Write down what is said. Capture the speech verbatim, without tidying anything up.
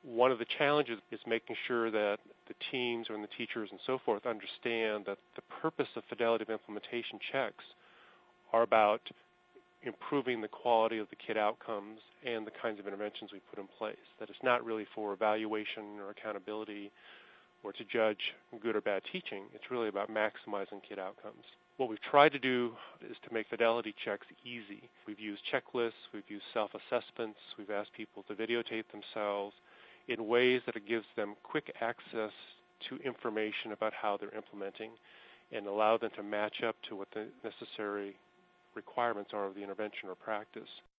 One of the challenges is making sure that the teams and the teachers and so forth understand that the purpose of fidelity of implementation checks are about improving the quality of the kid outcomes and the kinds of interventions we put in place. That it's not really for evaluation or accountability or to judge good or bad teaching. It's really about maximizing kid outcomes. What we've tried to do is to make fidelity checks easy. We've used checklists, we've used self-assessments, we've asked people to videotape themselves in ways that it gives them quick access to information about how they're implementing and allow them to match up to what the necessary requirements are of the intervention or practice.